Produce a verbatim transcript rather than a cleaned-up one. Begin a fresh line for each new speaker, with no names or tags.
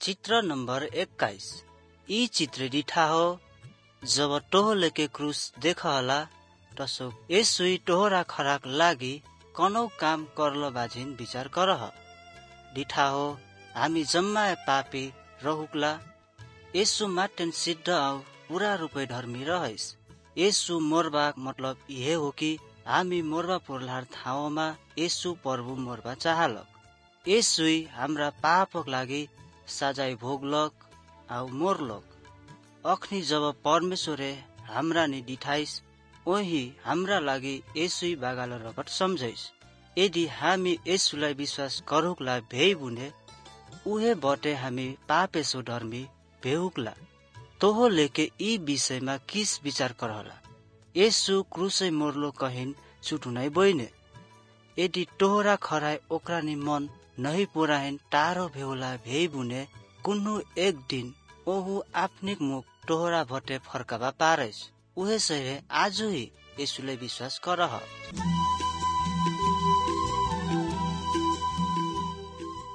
चित्र नंबर एक्काइस। ई चित्र डिठा हो जब टोह लेके क्रूस देखा हला तसो यसुई टोहरा खराक लागी कनौ काम करल बाजिन विचार करह। डिठा हो हामी जम्मा पापी रहुक्ला यसु माटेन सिद्ध आउ पूरा रूपे धर्मी रहैस। यसु मोरबा मतलब यहे हो कि हामी मोरबा पोर्लार ठाउँमा यसु प्रभु मोरबा चाहलक। यसुई हाम्रा पापक लागि सजाय भोगलक आउ मोरलक। अखनी जब परमेश्वरे हाम्रा नि डिठाइस ओही हाम्रा लागि यसुई बागाल रगत सम्झैस। यदि हामी यसुलाई विश्वास गरुकला भे बुने उहे बटे हामी पापेसो धर्मी भेउकला। तोहो लेके यी विषयमा किस विचार करहला। यसु क्रूसै मोरलो कहिन चुटुनाइ बोइने। यदि टोहरा खराय ओकरा नि मन नहीं पुराहिन टारो भेउला भे बुने कुन्नु एक दिन ओहु आफ्निक मुख टोहरा भटे फर्काबा पारेस। उहे सहे आजु ही यसुले विश्वास करह।